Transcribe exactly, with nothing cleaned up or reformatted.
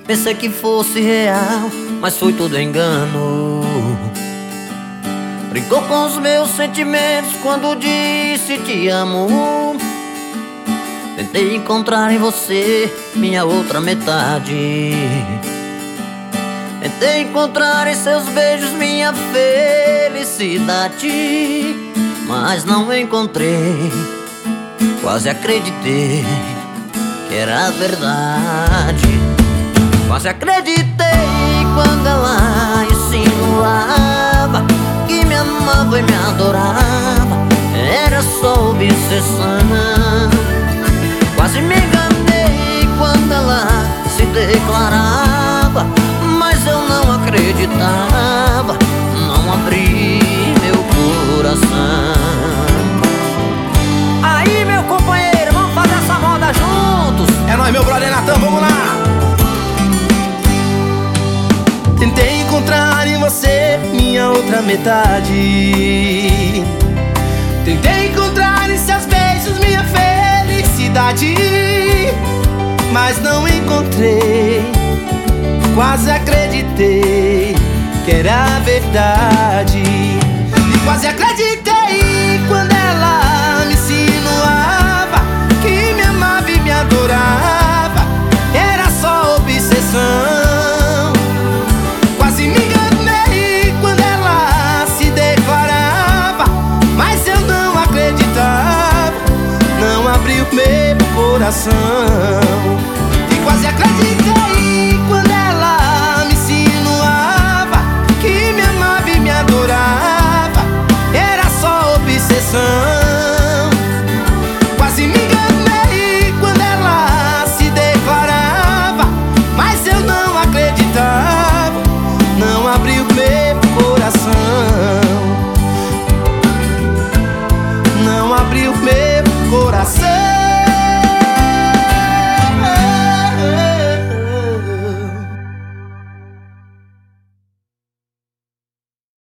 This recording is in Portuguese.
Pensei que fosse real, mas foi tudo engano. Brincou com os meus sentimentos quando disse te amo. Tentei encontrar em você minha outra metade. Tentei encontrar em seus beijos minha felicidade, mas não encontrei. Quase acreditei que era verdade. Quase acreditei quando ela insinuava que me amava e me adorava. Era só obsessão. Quase me enganei quando ela se declarava, mas eu não acreditava. Não abri meu coração. Aí, meu companheiro, vamos fazer essa moda juntos. É nóis, meu brother Natan, vamos lá. Tentei encontrar em você minha outra metade. Tentei encontrar em seus beijos minha felicidade, mas não encontrei. Quase acreditei que era verdade. E quase acreditei quando ela me insinuava que me amava e me adorava. Era só obsessão. Quase me enganei quando ela se declarava, mas eu não acreditava. Não abri o meu coração. E quase acreditei